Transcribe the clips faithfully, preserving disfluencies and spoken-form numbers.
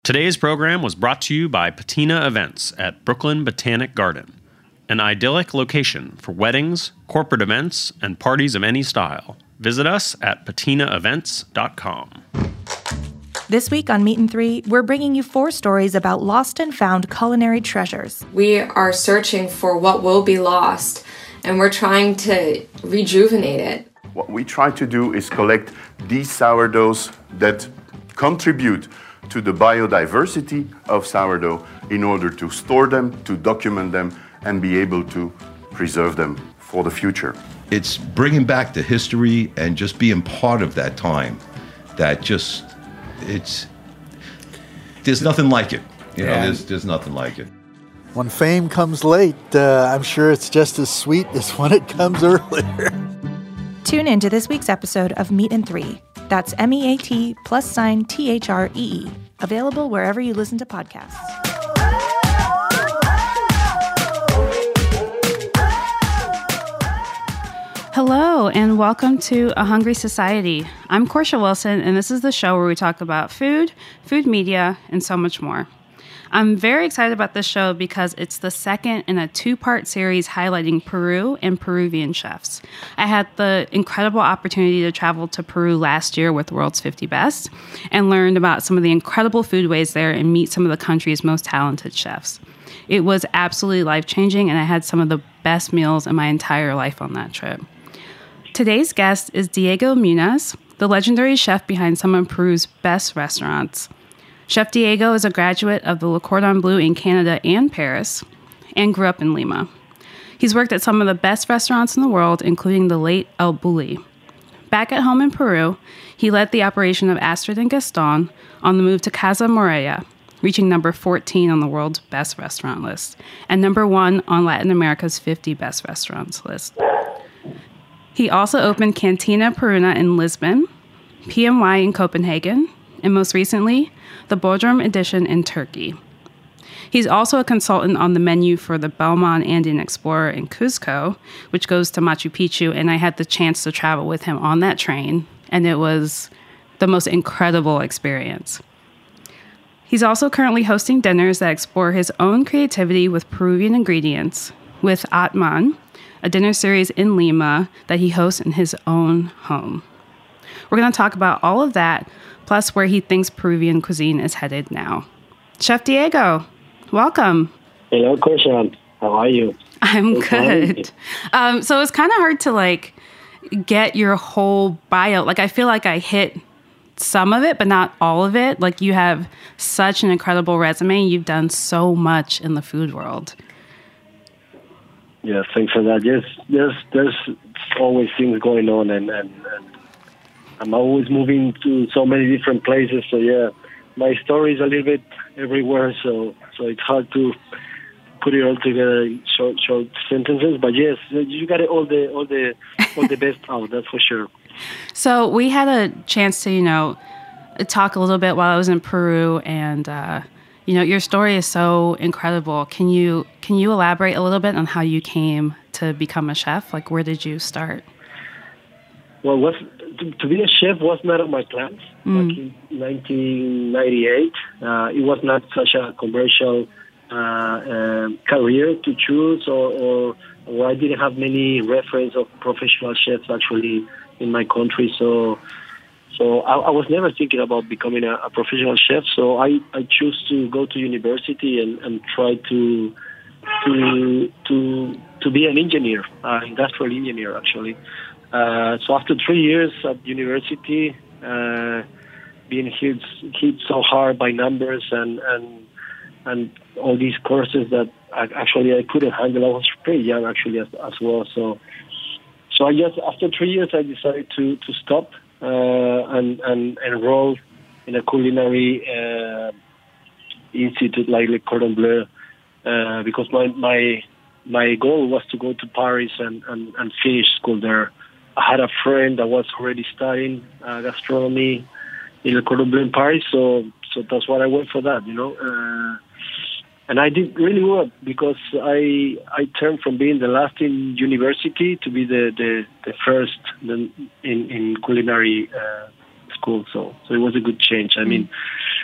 Today's program was brought to you by Patina Events at Brooklyn Botanic Garden, an idyllic location for weddings, corporate events, and parties of any style. Visit us at patina events dot com. This week on Meat and Three, we're bringing you four stories about lost and found culinary treasures. We are searching for what will be lost, and we're trying to rejuvenate it. What we try to do is collect these sourdoughs that contribute to the biodiversity of sourdough in order to store them, to document them, and be able to preserve them for the future. It's bringing back the history and just being part of that time. That just, it's, there's nothing like it. You know, there's, there's nothing like it. When fame comes late, uh, I'm sure it's just as sweet as when it comes earlier. Tune in to this week's episode of Meat and Three. That's M E A T plus sign T H R E E. Available wherever you listen to podcasts. Hello, and welcome to A Hungry Society. I'm Portia Wilson, and this is the show where we talk about food, food media, and so much more. I'm very excited about this show because it's the second in a two-part series highlighting Peru and Peruvian chefs. I had the incredible opportunity to travel to Peru last year with World's fifty Best and learned about some of the incredible foodways there and meet some of the country's most talented chefs. It was absolutely life-changing, and I had some of the best meals in my entire life on that trip. Today's guest is Diego Muñoz, the legendary chef behind some of Peru's best restaurants. Chef Diego is a graduate of the Le Cordon Bleu in Canada and Paris, and grew up in Lima. He's worked at some of the best restaurants in the world, including the late El Bulli. Back at home in Peru, he led the operation of Astrid and Gaston on the move to Casa Morella, reaching number fourteen on the world's best restaurant list, and number one on Latin America's fifty best restaurants list. He also opened Cantina Peruna in Lisbon, P M Y in Copenhagen, and most recently, the Bodrum edition in Turkey. He's also a consultant on the menu for the Belmont Andean Explorer in Cuzco, which goes to Machu Picchu, and I had the chance to travel with him on that train, and it was the most incredible experience. He's also currently hosting dinners that explore his own creativity with Peruvian ingredients, with Atman, a dinner series in Lima that he hosts in his own home. We're going to talk about all of that, plus where he thinks Peruvian cuisine is headed now. Chef Diego, welcome. Hello, Christian. How are you? I'm good. Um, so it's kind of hard to like get your whole bio. Like I feel like I hit some of it, but not all of it. Like you have such an incredible resume. You've done so much in the food world. Yeah, thanks for that. Yes, there's there's always things going on, and, and, and I'm always moving to so many different places. So yeah, my story is a little bit everywhere. So so it's hard to put it all together in short short sentences. But yes, you got it all the all the all the best out. That's for sure. So we had a chance to you know talk a little bit while I was in Peru, and uh, you know your story is so incredible. Can you can you elaborate a little bit on how you came to become a chef? Like where did you start? Well, what's To, to be a chef was not on my plans mm. back in nineteen ninety-eight. Uh, it was not such a commercial uh, uh, career to choose, or, or, or I didn't have many reference of professional chefs actually in my country. So, so I, I was never thinking about becoming a, a professional chef. So I, I chose to go to university and, and try to to to to be an engineer, uh, industrial engineer actually. Uh, so after three years at university, uh, being hit, hit so hard by numbers and, and and all these courses that I, actually I couldn't handle. I was pretty young actually as, as well. So so I just after three years I decided to to stop uh, and and enroll in a culinary uh, institute like Le Cordon Bleu uh, because my my my goal was to go to Paris and, and, and finish school there. I had a friend that was already studying uh, gastronomy in Le Cordon Bleu in Paris, so so that's why I went for that, you know. Uh, and I did really well because I I turned from being the last in university to be the the, the first in in culinary uh, school. So so it was a good change. I mean,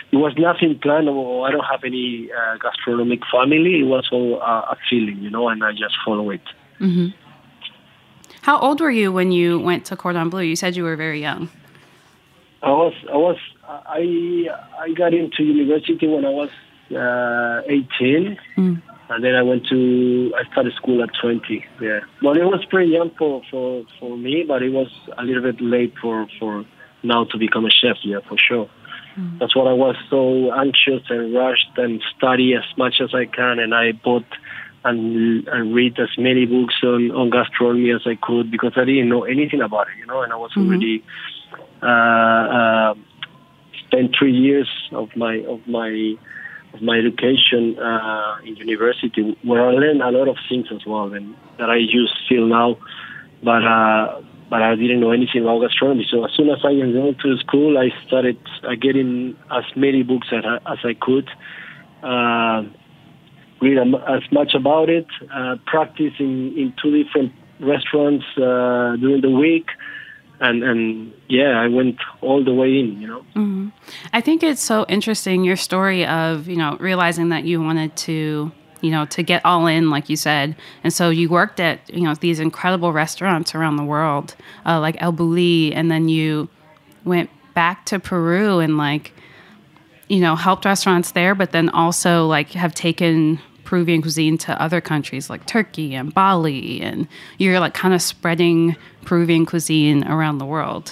it was nothing planned. Or I don't have any uh, gastronomic family. It was all uh, a feeling, you know, and I just follow it. Mm-hmm. How old were you when you went to Cordon Bleu? You said you were very young. I was, I was, I, I got into university when I was uh, eighteen, mm. and then I went to, I started school at twenty. Yeah, well, it was pretty young for, for, for me, but it was a little bit late for, for now to become a chef. Yeah, for sure. Mm. That's what I was so anxious and rushed and study as much as I can, and I bought and, and read as many books on, on gastronomy as I could because I didn't know anything about it, you know, and I was mm-hmm. already uh, uh, spent three years of my of my of my education uh, in university where I learned a lot of things as well, and that I use still now, but uh, but I didn't know anything about gastronomy. So as soon as I enrolled to school, I started uh, getting as many books as I, as I could. Uh, read as much about it, uh, practice in, in two different restaurants uh, during the week, and, and yeah, I went all the way in, you know. Mm-hmm. I think it's so interesting, your story of, you know, realizing that you wanted to, you know, to get all in, like you said, and so you worked at, you know, these incredible restaurants around the world, uh, like El Bulli, and then you went back to Peru and, like, you know, helped restaurants there, but then also, like, have taken Peruvian cuisine to other countries like Turkey and Bali, and you're like kind of spreading Peruvian cuisine around the world.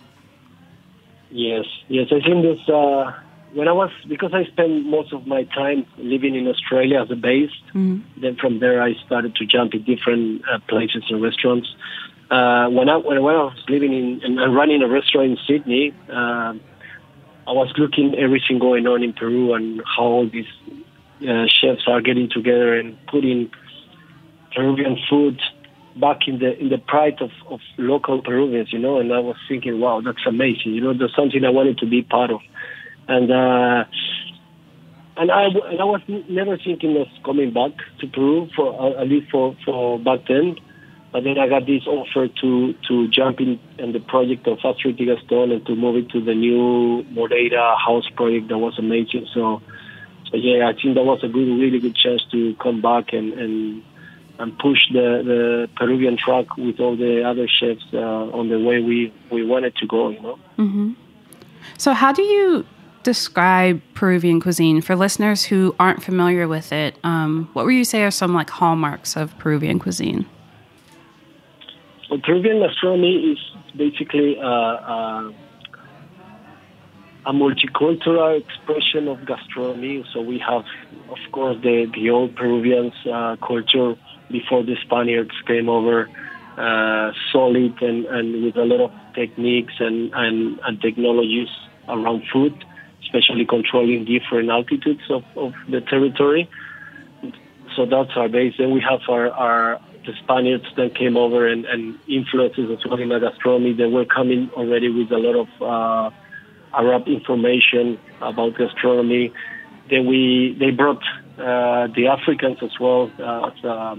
Yes, yes. I think this, uh, when I was, because I spent most of my time living in Australia as a base, mm-hmm. then from there I started to jump in different uh, places and restaurants. Uh, when, I, when I was living in and running a restaurant in Sydney, uh, I was looking at everything going on in Peru and how all these Uh, chefs are getting together and putting Peruvian food back in the in the pride of, of local Peruvians, you know. And I was thinking, wow, that's amazing. You know, that's something I wanted to be part of. And uh, and I and I was never thinking of coming back to Peru for uh, at least for, for back then. But then I got this offer to to jump in in the project of Astrid de Gaston and to move it to the new Moreira house project that was amazing. So. So yeah, I think that was a good, really good chance to come back and and, and push the, the Peruvian track with all the other chefs uh, on the way we, we wanted to go, you know. Mm-hmm. So how do you describe Peruvian cuisine for listeners who aren't familiar with it? Um, what would you say are some like hallmarks of Peruvian cuisine? Well, Peruvian gastronomy is basically uh, uh, a multicultural expression of gastronomy. So we have, of course, the, the old Peruvians uh, culture before the Spaniards came over, uh, solid and, and with a lot of techniques and, and, and technologies around food, especially controlling different altitudes of, of the territory. So that's our base. Then we have our, our the Spaniards that came over and, and influences as well in the gastronomy. They were coming already with a lot of uh, Arab information about gastronomy. Then we they brought uh, the Africans as well uh, as, a,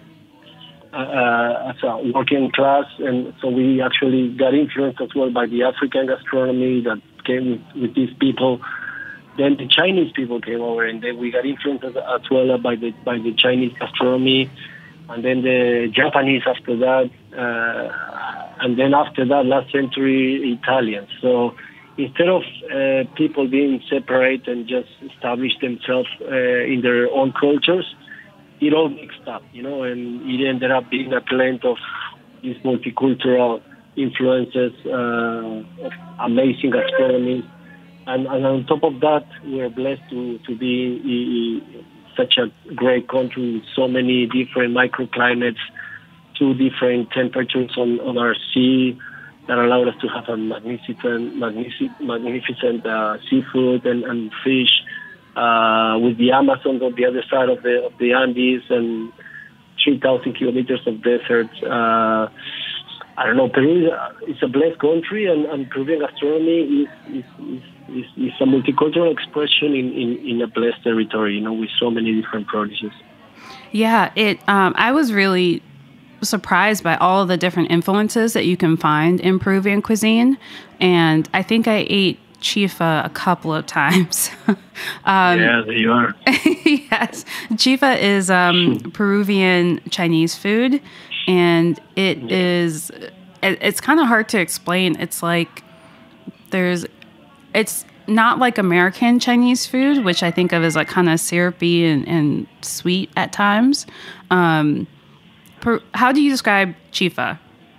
uh, as a working class, and so we actually got influenced as well by the African gastronomy that came with, with these people. Then the Chinese people came over, and then we got influenced as, as well by the by the Chinese gastronomy, and then the Japanese after that, uh, and then after that, last century Italians. So instead of uh, people being separate and just establish themselves uh, in their own cultures, it all mixed up, you know, and it ended up being a blend of these multicultural influences, uh, of amazing gastronomy. And, and on top of that, we're blessed to, to be in such a great country with so many different microclimates, two different temperatures on, on our sea, that allowed us to have a magnificent, magnificent, magnificent uh, seafood and, and fish, uh, with the Amazon on the other side of the of the Andes and three thousand kilometers of desert. Uh, I don't know. Peru is a blessed country, and, and Peruvian gastronomy is is, is, is is a multicultural expression in, in, in a blessed territory. You know, with so many different produces. Yeah, it. Um, I was really surprised by all of the different influences that you can find in Peruvian cuisine. And I think I ate chifa a couple of times. um, yeah, there you are. Yes. Chifa is um, Peruvian Chinese food, and it yeah. is, it, it's kind of hard to explain. It's like there's, it's not like American Chinese food, which I think of as like kind of syrupy and, and sweet at times. Um, per, how do you describe chifa?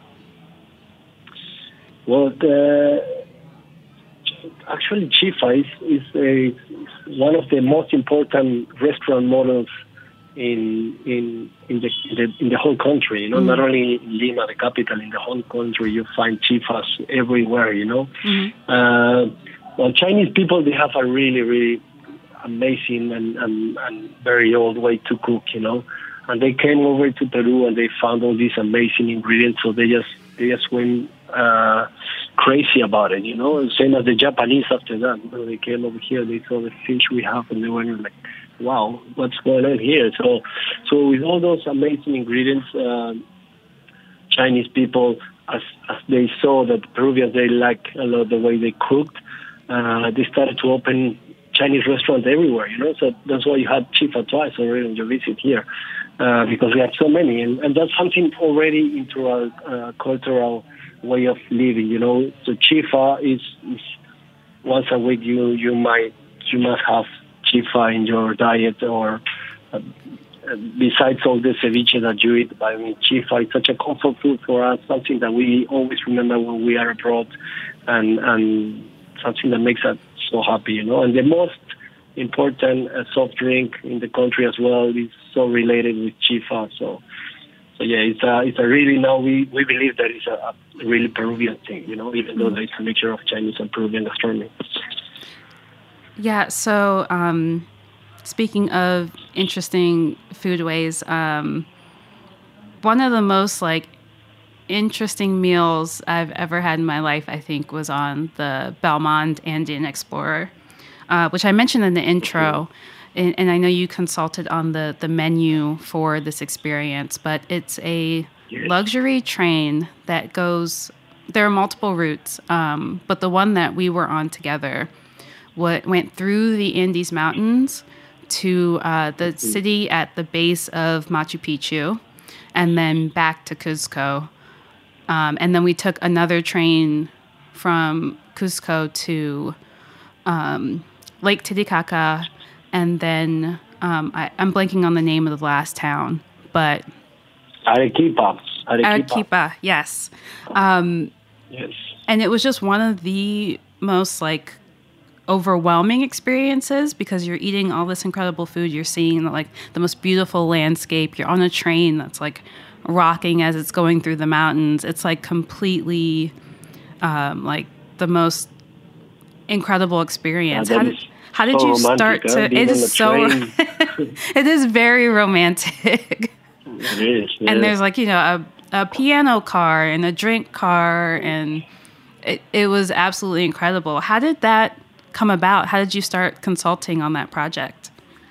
Well, the, actually, chifa is, is a, one of the most important restaurant models in in in the in the, in the whole country. You know, mm-hmm. not only in Lima, the capital, in the whole country, you find chifas everywhere. You know, mm-hmm. uh, well, Chinese people, they have a really really amazing and, and and very old way to cook. You know, and they came over to Peru and they found all these amazing ingredients, so they just they just went uh, crazy about it, you know, same as the Japanese after that. You know, they came over here, they saw the fish we have, and they were like, wow, what's going on here? So so with all those amazing ingredients, uh, Chinese people, as, as they saw that Peruvians, they like a lot the way they cooked, uh, they started to open Chinese restaurants everywhere, you know, so that's why you had chifa twice already on your visit here, uh, because we have so many, and, and that's something already into our uh, cultural way of living, you know. So chifa is, is once a week you you might you must have chifa in your diet, or uh, besides all the ceviche that you eat. But I mean, chifa is such a comfort food for us, something that we always remember when we are abroad, and and something that makes us so happy, you know. And the most important uh, soft drink in the country as well is so related with chifa. So, so yeah, it's a it's a really now we, we believe that it's a, a really Peruvian thing, you know, even though it's a mixture of Chinese and Peruvian gastronomy. Yeah. So, um, speaking of interesting foodways, um, one of the most like interesting meals I've ever had in my life, I think, was on the Belmond Andean Explorer, uh, which I mentioned in the intro. And, and I know you consulted on the, the menu for this experience, but it's a luxury train that goes, there are multiple routes, um, but the one that we were on together what went through the Andes Mountains to uh, the city at the base of Machu Picchu, and then back to Cuzco. Um, and then we took another train from Cuzco to um, Lake Titicaca, and then um, I, I'm blanking on the name of the last town, but Arequipa. Arequipa, Arequipa yes. Um, yes. And it was just one of the most like overwhelming experiences, because you're eating all this incredible food, you're seeing like the most beautiful landscape, you're on a train that's like rocking as it's going through the mountains. It's like completely um, like the most incredible experience. Yeah, how did how did so you start to? Huh? It is so. It is very romantic. It is. Yeah. And there's like you know a a piano car and a drink car, and it it was absolutely incredible. How did that come about? How did you start consulting on that project?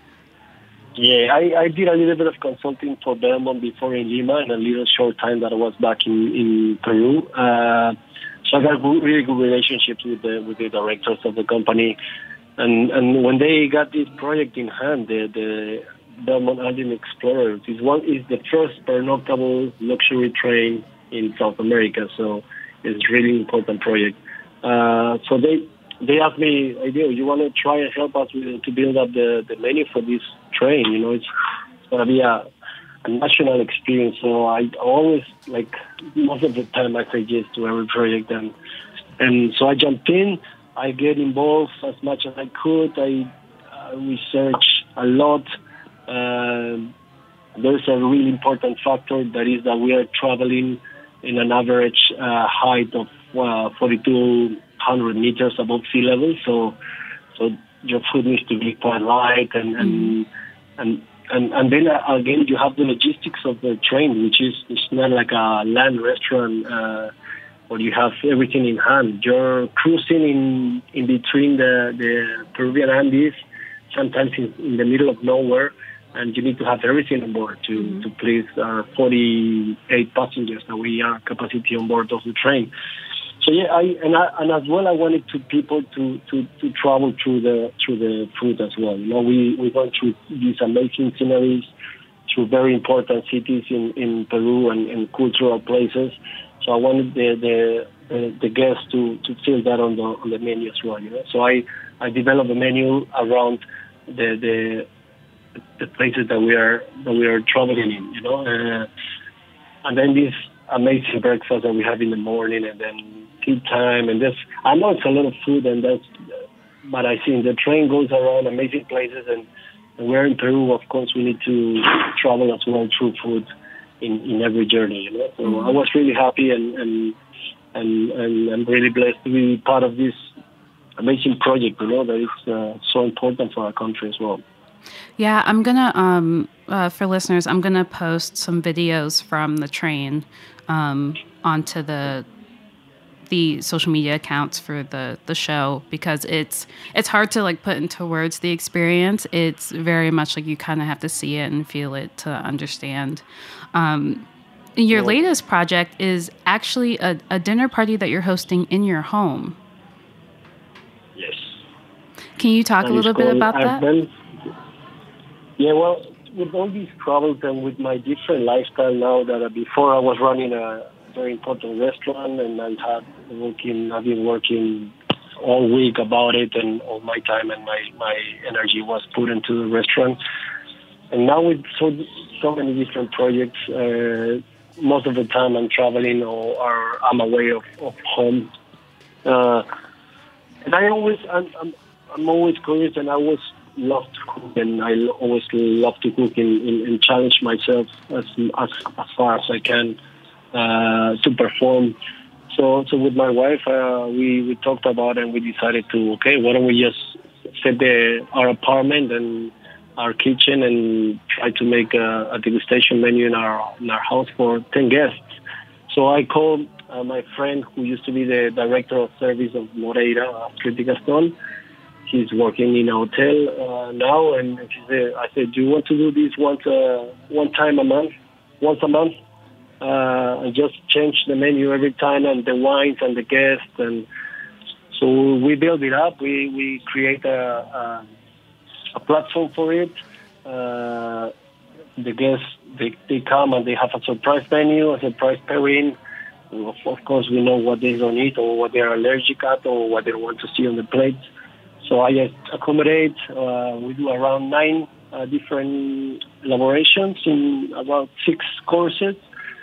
Yeah, I, I did a little bit of consulting for Belmond before in Lima, and a little short time that I was back in, in Peru. Uh, so I got really good relationships with the with the directors of the company, and and when they got this project in hand, the the Belmond Andean Explorer is one is the first pernoctable luxury train in South America. So it's a really important project. Uh, so they. They asked me, "Ideo, you want to try and help us with, to build up the, the menu for this train? You know, it's, it's going to be a, a national experience." So I always, like, most of the time I say yes to every project. And, and so I jumped in. I get involved as much as I could. I uh, research a lot. Uh, there's a really important factor, that is that we are traveling in an average uh, height of uh, forty-two hundred meters above sea level, so so your food needs to be quite light, and and and, and, and then uh, again you have the logistics of the train, which is it's not like a land restaurant uh, where you have everything in hand. You're cruising in in between the, the Peruvian Andes, sometimes in, in the middle of nowhere, and you need to have everything on board to, mm-hmm. to please our forty-eight passengers that we are capacity on board of the train. so yeah, I and I, and as well, I wanted to people to, to, to travel through the through the food as well. You know, we we went through these amazing sceneries, through very important cities in, in Peru and, and cultural places. So I wanted the the, the, the guests to, to feel that on the on the menu as well. You know, so I, I developed a menu around the the the places that we are that we are traveling in. You know, uh, and then this amazing breakfast that we have in the morning, and then tea time, and this. I know it's a lot of food, and that's. But I think the train goes around amazing places, and, and we're in Peru. Of course, we need to travel as well through food in, in every journey. You know, so mm-hmm. I was really happy, and and, and and I'm really blessed to be part of this amazing project. You know, that is uh, so important for our country as well. Yeah, I'm gonna um uh, for listeners, I'm gonna post some videos from the train um, onto the the social media accounts for the the show, because it's it's hard to like put into words the experience. It's very much like you kind of have to see it and feel it to understand. Um, your yeah. latest project is actually a, a dinner party that you're hosting in your home. Yes. Can you talk and a little bit about that? Been, yeah, well, with all these troubles and with my different lifestyle now, that uh, before I was running a very important restaurant, and I had working, I've been working all week about it, and all my time and my, my energy was put into the restaurant. And now with so so many different projects, uh, most of the time I'm traveling or, or I'm away of, of home. Uh, and I always, I'm, I'm, I'm always curious, and I always love to cook, and I always love to cook and, and, and challenge myself as, as as far as I can uh, to perform. So, so with my wife, uh, we, we talked about it, and we decided to, okay, why don't we just set the, our apartment and our kitchen and try to make a, a degustation menu in our in our house for ten guests. So I called uh, my friend who used to be the director of service of Moreira, Astrid Gaston. He's working in a hotel uh, now, and she said, I said, do you want to do this once uh, one time a month, once a month? Uh, and just change the menu every time, and the wines and the guests. And so we build it up. We we create a, a, a platform for it. Uh, the guests, they, they come and they have a surprise menu, a surprise pairing. Of, of course, we know what they don't eat or what they are allergic at or what they want to see on the plate. So I just accommodate. Uh, we do around nine uh, different elaborations in about six courses.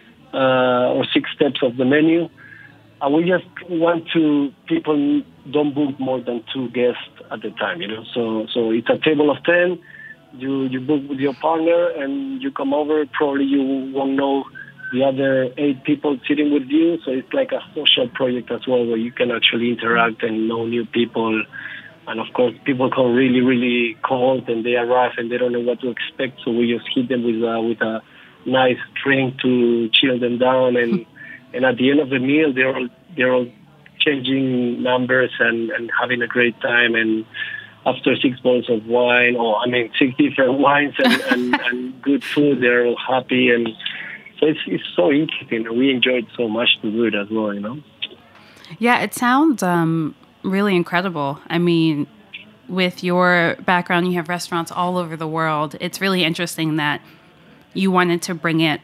Uh, or six steps of the menu. And we just want to, people don't book more than two guests at a time, you know. So so it's a table of ten. You you book with your partner and you come over. Probably you won't know the other eight people sitting with you. So it's like a social project as well, where you can actually interact and know new people. And of course, people come really, really cold, and they arrive and they don't know what to expect. So we just hit them with uh, with a nice drink to chill them down, and and at the end of the meal they're all they're all changing numbers and, and having a great time. And after six bottles of wine, or I mean six different wines and, and, and good food, they're all happy. And so it's it's so interesting, and we enjoyed so much to do it as well, you know. Yeah, it sounds um, really incredible. I mean, with your background, you have restaurants all over the world. It's really interesting that you wanted to bring it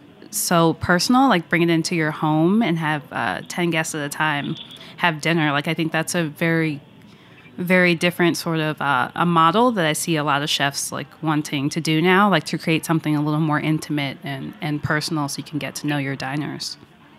so personal, like bring it into your home and have uh, ten guests at a time have dinner. Like, I think that's a very, very different sort of uh, a model that I see a lot of chefs like wanting to do now, like to create something a little more intimate and, and personal so you can get to know your diners.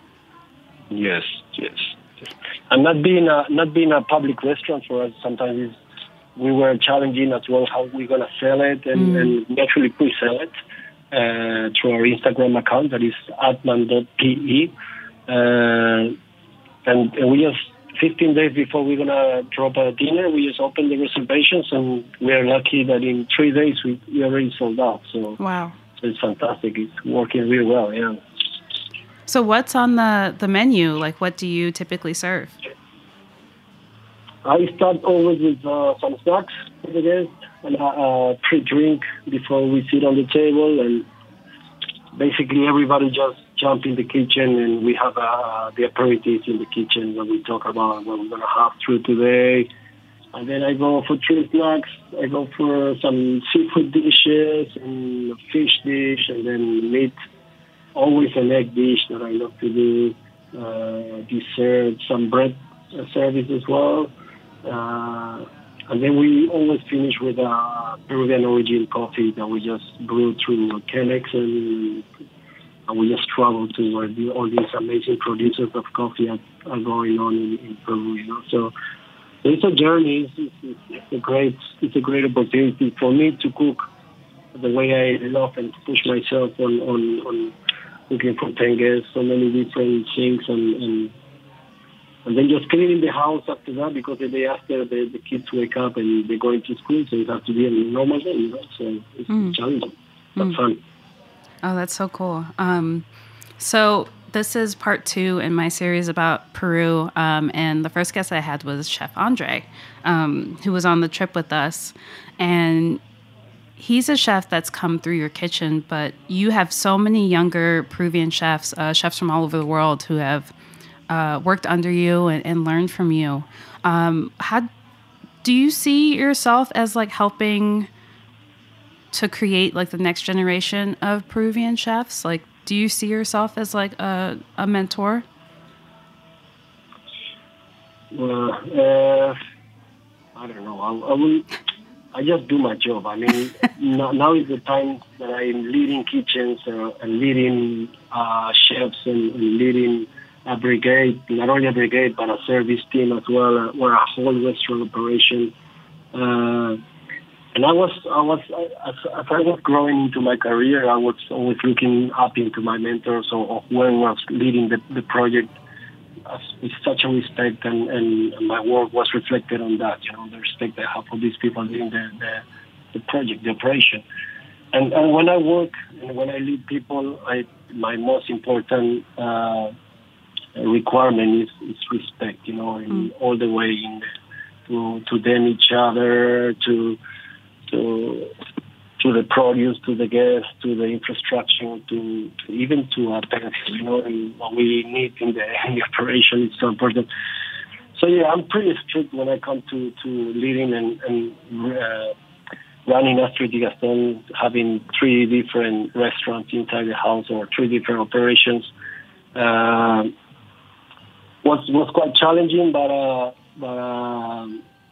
Yes, yes. And not being a, not being a public restaurant for us, sometimes is, we were challenging as well how we're going to sell it, and, mm. and we actually pre-sell it. Uh, through our Instagram account, that is atman dot p e. Uh, and, and we just, fifteen days before we're going to drop a dinner, we just opened the reservations, and we are lucky that in three days we, we already sold out. So, wow. So it's fantastic. It's working really well, yeah. So what's on the, the menu? Like, what do you typically serve? I start always with uh, some snacks for the guests, and a uh, pre-drink before we sit on the table, and basically everybody just jump in the kitchen, and we have uh, the aperitifs in the kitchen when we talk about what we're going to have through today. And then I go for three snacks. I go for some seafood dishes and a fish dish, and then meat. Always an egg dish that I love to do. Uh, dessert, some bread service as well. Uh, and then we always finish with a Peruvian origin coffee that we just brew through Chemex, and, and we just travel to where the, all these amazing producers of coffee are, are going on in, in Peru. You know, so it's a journey. It's, it's, it's a great, it's a great opportunity for me to cook the way I love and push myself on on, on cooking for tenges, so many different things, and, and and then just cleaning the house after that, because the day after the, the kids wake up and they go into school, so it has to be a normal day, you know. So it's mm. challenging, but mm. fun. Oh, that's so cool. Um, so this is part two in my series about Peru, um, and the first guest I had was Chef Andre, um, who was on the trip with us, and he's a chef that's come through your kitchen, but you have so many younger Peruvian chefs, uh, chefs from all over the world who have uh, worked under you and, and learned from you. Um, how do you see yourself as like helping to create like the next generation of Peruvian chefs? Like, do you see yourself as like a, a mentor? Well, uh, I don't know. I, I will. I just do my job. I mean, now, now is the time that I'm leading kitchens uh, and leading uh, chefs and, and leading a brigade, not only a brigade, but a service team as well, uh, or a whole restaurant operation. Uh, and I was, I was, as, as I was growing into my career, I was always looking up into my mentors or, or whoever was leading the, the project with such a respect, and, and my work was reflected on that, you know, the respect I have for these people leading the, the, the project, the operation. And, and when I work and when I lead people, I, my most important uh, requirement is, is respect, you know, in mm. all the way in the, to to them, each other, to to to the produce, to the guests, to the infrastructure, to, to even to our parents, you know, and what we need in the, in the operation is so important. So yeah, I'm pretty strict when I come to, to leading and, and uh, running Astrid y Gaston, having three different restaurants inside the house or three different operations. Uh, was was quite challenging, but uh, but uh,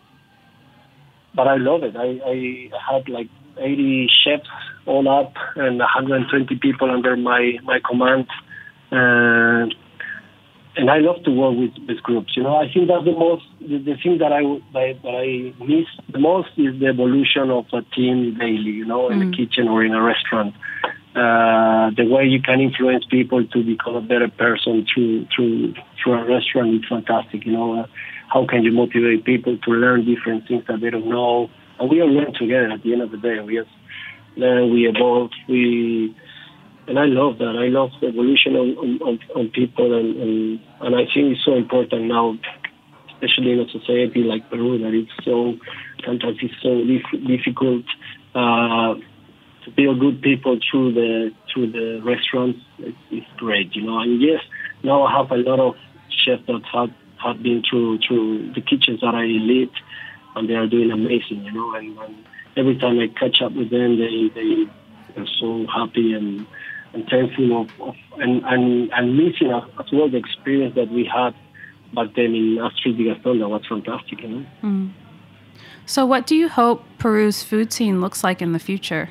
but I love it. I, I had like eighty chefs all up and one hundred twenty people under my, my command. Uh, and I love to work with, with groups. You know, I think that's the most, the, the thing that I, that, that I miss the most is the evolution of a team daily, you know, in mm. the kitchen or in a restaurant. Uh, the way you can influence people to become a better person through, through, through a restaurant is fantastic. You know, uh, how can you motivate people to learn different things that they don't know? And we all learn together at the end of the day. We just learn, we evolve, we, and I love that. I love the evolution of, of, of people, and, and and I think it's so important now, especially in a society like Peru, that it's so, sometimes it's so dif- difficult uh, to build good people through the through the restaurants. It's, it's great, you know. And yes, now I have a lot of chefs that have, have been through through the kitchens that I lead, and they are doing amazing, you know, and, and every time I catch up with them, they, they are so happy and, and thankful of, of and, and, and missing as, as well the experience that we had back then in Astrid y Gaston. That was fantastic, you know. Mm. So what do you hope Peru's food scene looks like in the future?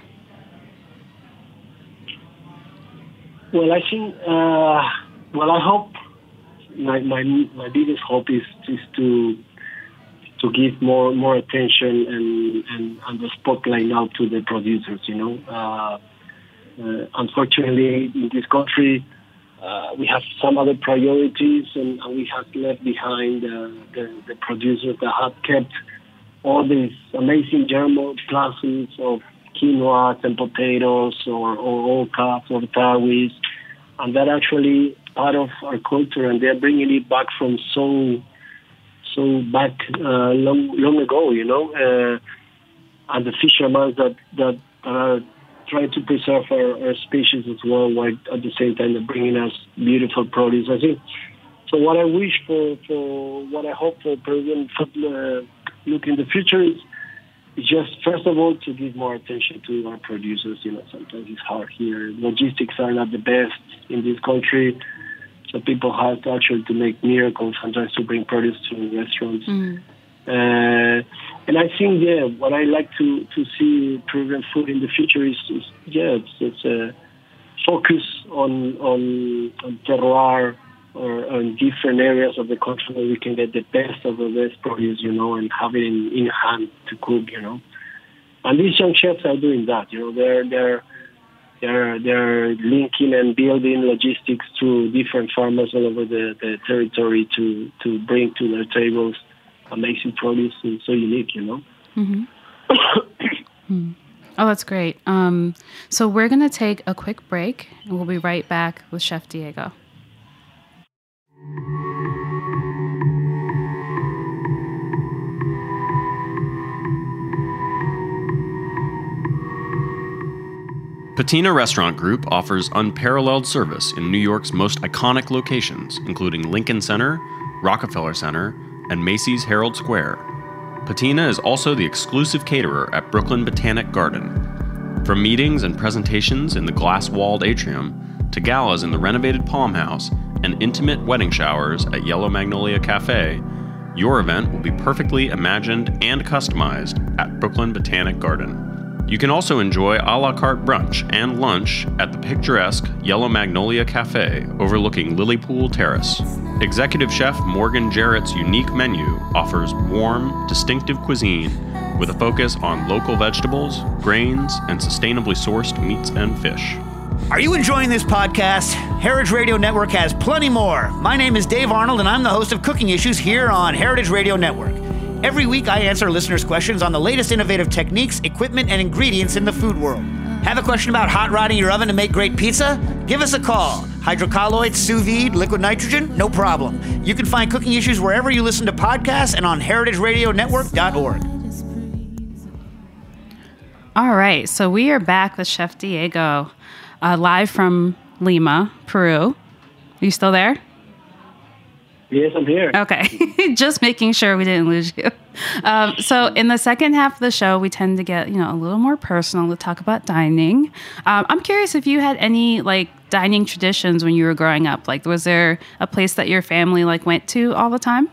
Well, I think, uh, well, I hope, my, my, my biggest hope is, is to, to give more more attention and, and, and the spotlight now to the producers, you know. Uh, uh, unfortunately, in this country, uh, we have some other priorities, and, and we have left behind uh, the, the producers that have kept all these amazing germ plasms of quinoa and potatoes or, or ocas or tawis, and that actually part of our culture, and they're bringing it back from so so back uh, long long ago, you know, uh, and the fishermen that, that that are try to preserve our, our species as well, while at the same time bringing us beautiful produce. I think. So what I wish for, for what I hope for Peruvian food uh, look in the future is, is just, first of all, to give more attention to our producers. You know, sometimes it's hard here. Logistics are not the best in this country. So people have to actually to make miracles sometimes to bring produce to restaurants. Mm. Uh, and I think, yeah, what I like to, to see Peruvian food in the future is, is yeah, it's, it's a focus on, on, on terroir, or on different areas of the country where we can get the best of the best produce, you know, and have it in, in hand to cook, you know. And these young chefs are doing that, you know. They're they're they're they're linking and building logistics through different farmers all over the, the territory to, to bring to their tables amazing produce and so unique, you know. Mm-hmm. mm. Oh, that's great. Um, so we're going to take a quick break, and we'll be right back with Chef Diego. Patina Restaurant Group offers unparalleled service in New York's most iconic locations, including Lincoln Center, Rockefeller Center, and Macy's Herald Square. Patina is also the exclusive caterer at Brooklyn Botanic Garden. From meetings and presentations in the glass-walled atrium to galas in the renovated Palm House and intimate wedding showers at Yellow Magnolia Cafe, your event will be perfectly imagined and customized at Brooklyn Botanic Garden. You can also enjoy a la carte brunch and lunch at the picturesque Yellow Magnolia Cafe overlooking Lilypool Terrace. Executive Chef Morgan Jarrett's unique menu offers warm, distinctive cuisine with a focus on local vegetables, grains, and sustainably sourced meats and fish. Are you enjoying this podcast? Heritage Radio Network has plenty more. My name is Dave Arnold, and I'm the host of Cooking Issues here on Heritage Radio Network. Every week, I answer listeners' questions on the latest innovative techniques, equipment, and ingredients in the food world. Have a question about hot rodding your oven to make great pizza? Give us a call. Hydrocolloids, sous vide, liquid nitrogen? No problem. You can find Cooking Issues wherever you listen to podcasts and on heritage radio network dot org. All right, so we are back with Chef Diego, uh, live from Lima, Peru. Are you still there? Yes, I'm here. Okay. Just making sure we didn't lose you. Um, so in the second half of the show, we tend to get, you know, a little more personal to talk about dining. Um, I'm curious if you had any, like, dining traditions when you were growing up. Like, was there a place that your family, like, went to all the time?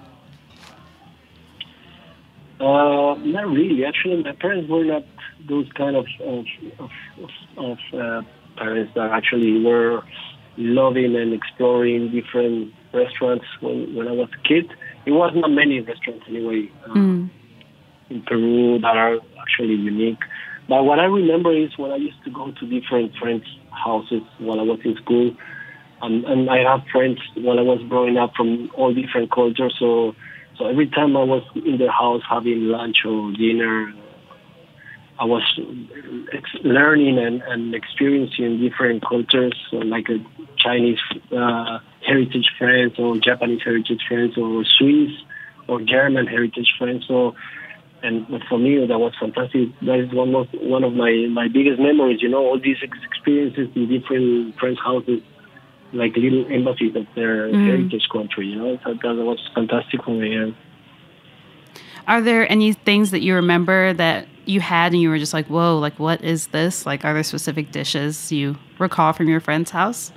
Uh, not really. Actually, my parents were not those kind of, of, of, of uh, parents that actually were loving and exploring different restaurants when, when I was a kid. It was not many restaurants anyway uh, mm. in Peru that are actually unique. But what I remember is when I used to go to different friends' houses while I was in school, and, and I have friends while I was growing up from all different cultures. So, so every time I was in their house having lunch or dinner, I was learning and, and experiencing different cultures, so like a Chinese uh, heritage friends or Japanese heritage friends or Swiss or German heritage friends. So, and for me, that was fantastic. That is one of one of my, my biggest memories. You know, all these experiences in different friends' houses, like little embassies of their mm. heritage country. You know, that, that was fantastic for me. Yeah. Are there any things that you remember that you had and you were just like, whoa, like, what is this? Like, are there specific dishes you recall from your friend's house?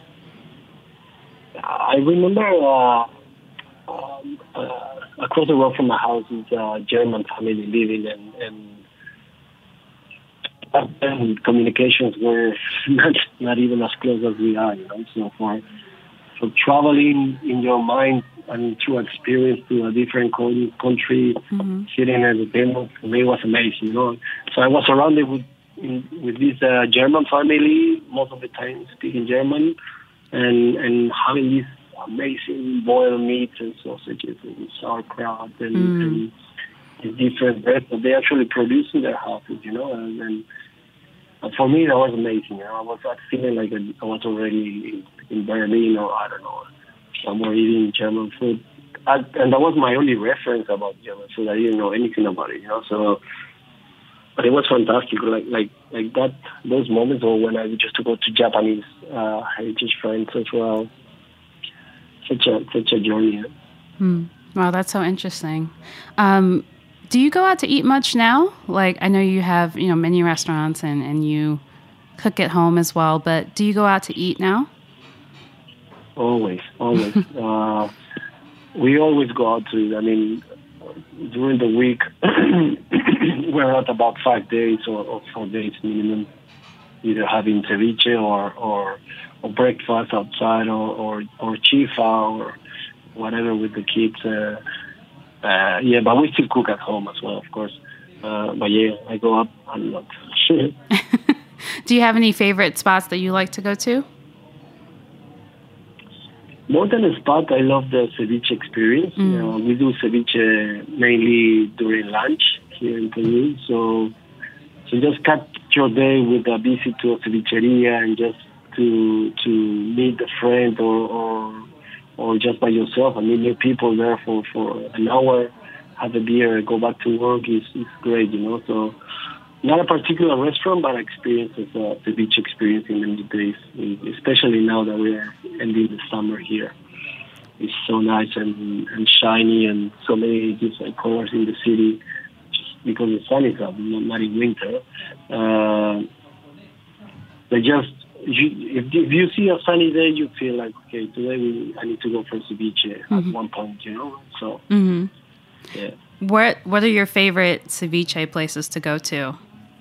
I remember uh, um, uh, across the road from my house is a German family living, and, and, and communications were not, not even as close as we are, you know, so far. So traveling in your mind and through experience to a different country, mm-hmm. sitting at the table, for me was amazing, you know. So I was surrounded with in, with this uh, German family, most of the time speaking German, and and having these amazing boiled meats and sausages and sauerkraut and, mm. and different breads that they actually produce in their houses, you know. And, and, and for me, that was amazing. You know? I was not feeling like I was already in, in Berlin or, I don't know, somewhere eating German food. I, and that was my only reference about German food. I didn't know anything about it, you know. So but it was fantastic. Like like like that those moments, or when I used to go to Japanese uh, heritage friends as well. Such a such a journey. Hmm. Wow, that's so interesting. Um, do you go out to eat much now? Like, I know you have, you know, many restaurants and, and you cook at home as well, but do you go out to eat now? Always, always. uh, we always go out to eat. I mean, during the week, we're out about five days or, or four days minimum, either having ceviche or, or, or breakfast outside or, or, or chifa or whatever with the kids. Uh, uh, yeah, but we still cook at home as well, of course. Uh, but yeah, I go up a lot. Do you have any favorite spots that you like to go to? More than a spot, I love the ceviche experience. Mm. Uh, we do ceviche mainly during lunch here in Peru. So, so just cut your day with a visit to a cevicheria and just to to meet a friend or or, or just by yourself and meet new people there for, for an hour, have a beer, go back to work is, is great, you know. So not a particular restaurant, but experience as a ceviche experience in many days, especially now that we are ending the summer here. It's so nice and, and shiny and so many different colors in the city just because the sun is up, not in winter. Uh, they just, you, if, if you see a sunny day, you feel like, okay, today we, I need to go for ceviche mm-hmm. at one point, you know? So, mm-hmm. yeah. What, what are your favorite ceviche places to go to?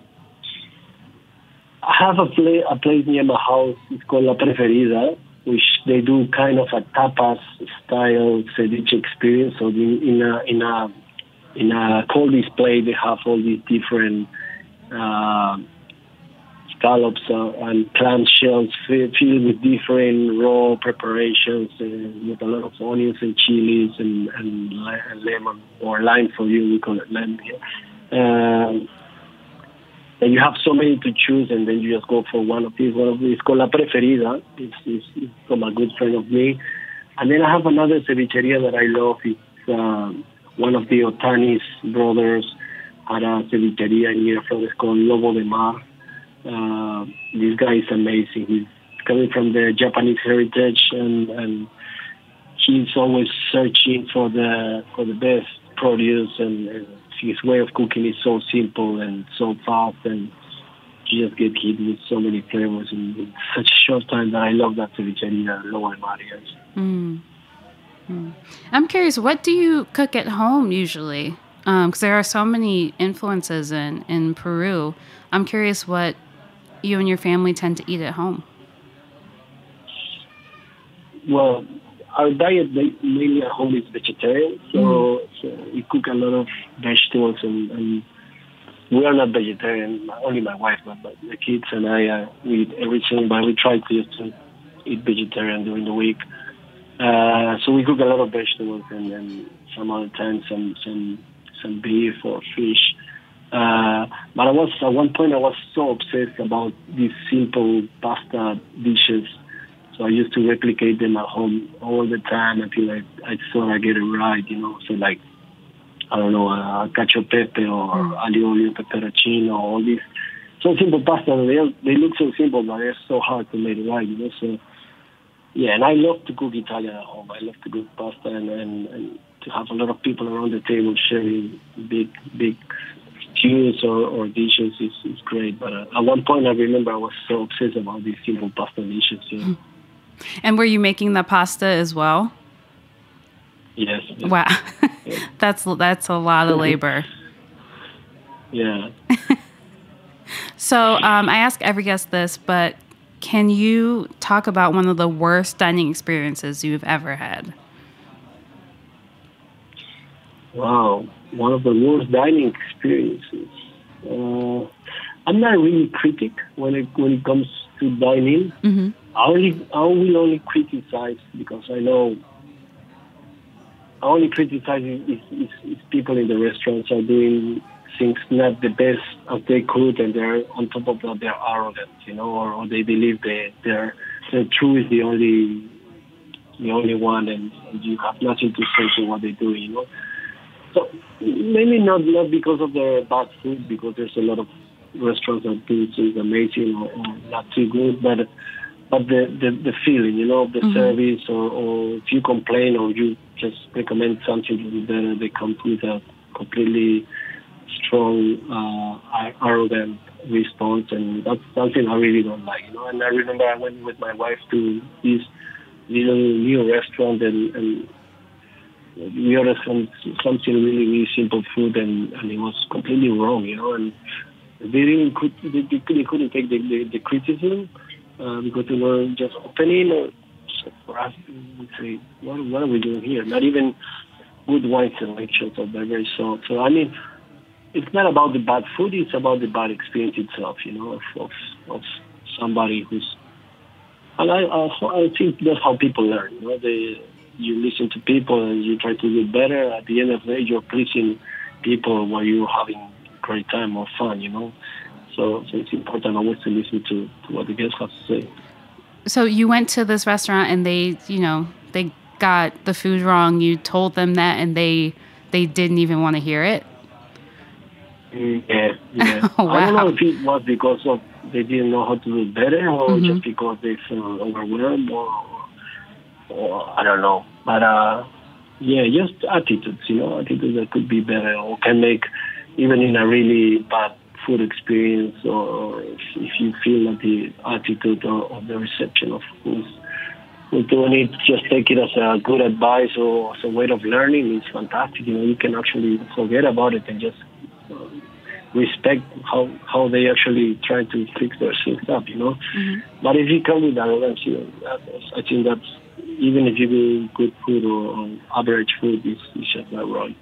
I have a, play, a place near my house. It's called La Preferida, which they do kind of a tapas style ceviche experience. So in, in a in a in a cold display, they have all these different uh, scallops uh, and clam shells filled with different raw preparations uh, with a lot of onions and chilies and, and lemon or lime for you. We call it lemon here. Um, And you have so many to choose, and then you just go for one of these. One of these. It's called La Preferida. It's, it's, it's from a good friend of me. And then I have another cevicheria that I love. It's um, one of the Otanis brothers had a cevicheria in Miraflores called Lobo de Mar. Uh, this guy is amazing. He's coming from the Japanese heritage, and, and he's always searching for the for the best produce, and, and his way of cooking is so simple and so fast, and you just get hit with so many flavors in, in such a short time that I love that cevicheria, Lobo de Mar. Mm. Mm. I'm curious, what do you cook at home usually? Because um, there are so many influences in, in Peru. I'm curious what you and your family tend to eat at home. Well, our diet mainly at home is vegetarian, so, mm. so we cook a lot of vegetables, and, and we are not vegetarian, only my wife, but, but the kids and I, uh, we eat everything, but we try to just eat vegetarian during the week. Uh, so we cook a lot of vegetables, and then some other times some, some, some beef or fish. Uh, but I was, at one point I was so obsessed about these simple pasta dishes. So I used to replicate them at home all the time until I, I thought I get it right, you know. So like, I don't know, uh, cacio pepe or mm. aglio olio peperoncino, all these so simple pasta. They they look so simple, but they're so hard to make it right, you know. So yeah, and I love to cook Italian at home. I love to cook pasta and, and, and to have a lot of people around the table sharing big big stews or, or dishes is, is great. But uh, at one point I remember I was so obsessed about these simple pasta dishes, you know. Mm. And were you making the pasta as well? Yes. yes. Wow. Yes. that's that's a lot of labor. Yeah. So um, I ask every guest this, but can you talk about one of the worst dining experiences you've ever had? Wow. One of the worst dining experiences. Uh, I'm not really critic when it when it comes to dining. Mm-hmm. I only I will only criticize because I know I only criticize is, is, is people in the restaurants are doing things not the best as they could, and they're on top of that they're arrogant, you know, or, or they believe they their their truth is the only the only one, and you have nothing to say to what they do, you know. So maybe not not because of the bad food, because there's a lot of restaurants that do things amazing or, or not too good, but but the, the, the feeling, you know, the mm-hmm. service, or, or if you complain or you just recommend something to be better, they come with a completely strong, uh, arrogant response, and that's something I really don't like, you know. And I remember I went with my wife to this little new restaurant, and, and we ordered some, something really, really simple food, and, and it was completely wrong, you know. And they didn't could they, they couldn't take the, the, the criticism uh, because they were just opening. Or, so for us, we say, what, what are we doing here? Not even good wine selections are very soft. So I mean, it's not about the bad food; it's about the bad experience itself, you know, of of, of somebody who's. And I, I I think that's how people learn. You know, they you listen to people and you try to do better. At the end of the day, you're pleasing people while you're having a great time or fun. You know, so so it's important always to listen to, to what the guests have to say. So you went to this restaurant and they, you know, they got the food wrong. You told them that, and they they didn't even want to hear it. Mm, yeah, yeah. Oh, wow. I don't know if it was because of they didn't know how to do better, or mm-hmm. just because they felt overwhelmed, or, or I don't know. But uh, yeah, just attitudes, you know, attitudes that could be better or can make, even in a really bad food experience, or if, if you feel that the attitude or, or the reception of who's, who's doing it, just take it as a good advice or as a way of learning. It's fantastic. You know, you can actually forget about it and just uh, respect how how they actually try to fix their things up, you know. Mm-hmm. But if you come with arrogance, you know, that, I think that's, even if you do good food or, or average food, it's, it's just not right.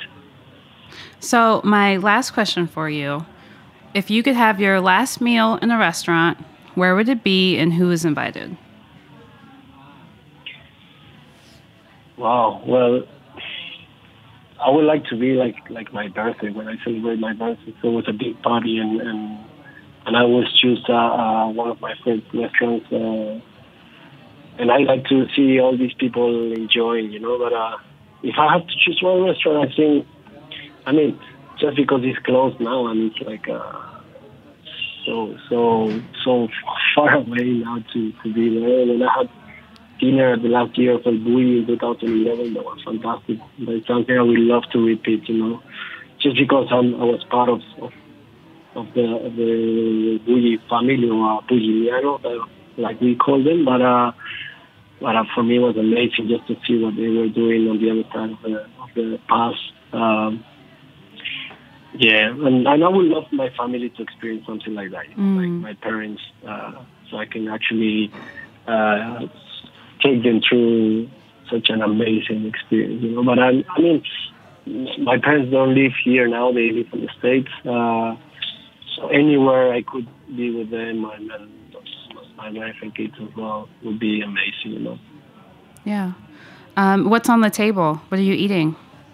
So my last question for you, if you could have your last meal in a restaurant, where would it be and who is invited? Wow, well, I would like to be like like my birthday, when I celebrate my birthday. So it was a big party, and and, and I always choose uh, uh, one of my favorite restaurants. Uh, and I like to see all these people enjoying, you know. But uh, if I have to choose one restaurant, I think, I mean, just because it's closed now, and it's like uh, so so so far away now to, to be there. And I had dinner the last year of El Bulli in two thousand eleven. That was fantastic. That's something I would love to repeat, you know, just because I'm, I was part of of, of the of the Bulli family, or Bulliniano, uh, like we call them. But uh, but uh, for me, it was amazing just to see what they were doing on the other side of the of the pass. Um, yeah, and, and I would love my family to experience something like that, you know, mm. like my parents, uh, so I can actually. Uh, take them through such an amazing experience, you know. But I, I mean, my parents don't live here now; they live in the States. Uh, so anywhere I could be with them, and, and my wife and kids as well, would be amazing, you know. Yeah. Um, what's on the table? What are you eating?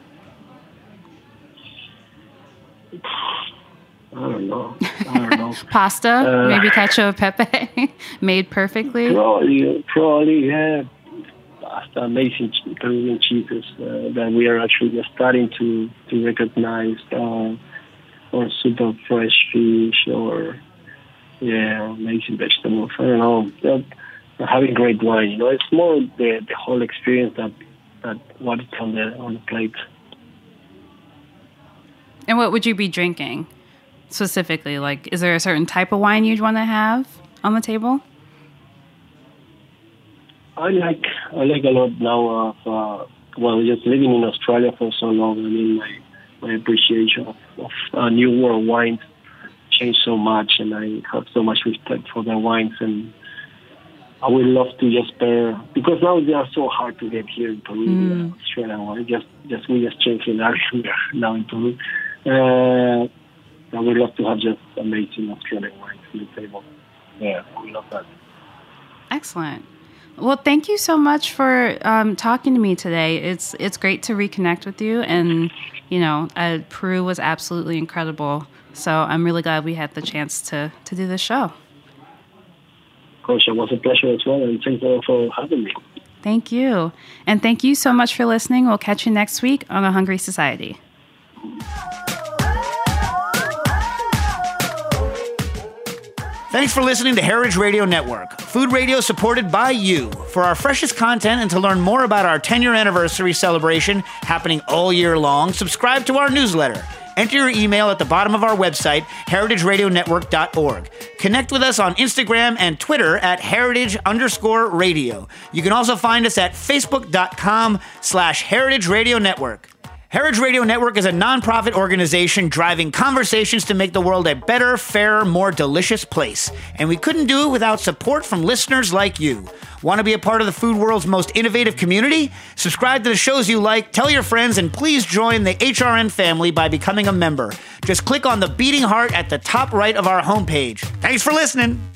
I don't know. I don't know. Pasta, uh, maybe cacio e pepe, made perfectly. Probably, probably, yeah. Pasta, amazing Peruvian cheeses uh, that we are actually just starting to to recognize, uh, or super fresh fish, or yeah, amazing vegetables. I don't know. They're, they're having great wine. You know, it's more the the whole experience that that what is on the on the plate. And what would you be drinking? Specifically, like, is there a certain type of wine you'd want to have on the table? I like I like a lot now of uh, well, just living in Australia for so long. I mean, my my appreciation of, of uh, New World wines changed so much, and I have so much respect for their wines. And I would love to just pair, because now they are so hard to get here in Peru. Mm. Uh, Australian wine, just just we just changed in area now in Peru. Uh, I would love to have just amazing Australian wines on the table. Yeah, we love that. Excellent. Well, thank you so much for um, talking to me today. It's it's great to reconnect with you, and you know, uh, Peru was absolutely incredible. So I'm really glad we had the chance to to do this show. Coach, it was a pleasure as well, and thanks for having me. Thank you, and thank you so much for listening. We'll catch you next week on A Hungry Society. Thanks for listening to Heritage Radio Network, food radio supported by you. For our freshest content and to learn more about our ten-year anniversary celebration happening all year long, subscribe to our newsletter. Enter your email at the bottom of our website, heritage radio network dot org. Connect with us on Instagram and Twitter at heritage underscore radio. You can also find us at facebook.com slash heritage radio network. Heritage Radio Network is a nonprofit organization driving conversations to make the world a better, fairer, more delicious place. And we couldn't do it without support from listeners like you. Want to be a part of the food world's most innovative community? Subscribe to the shows you like, tell your friends, and please join the H R N family by becoming a member. Just click on the beating heart at the top right of our homepage. Thanks for listening.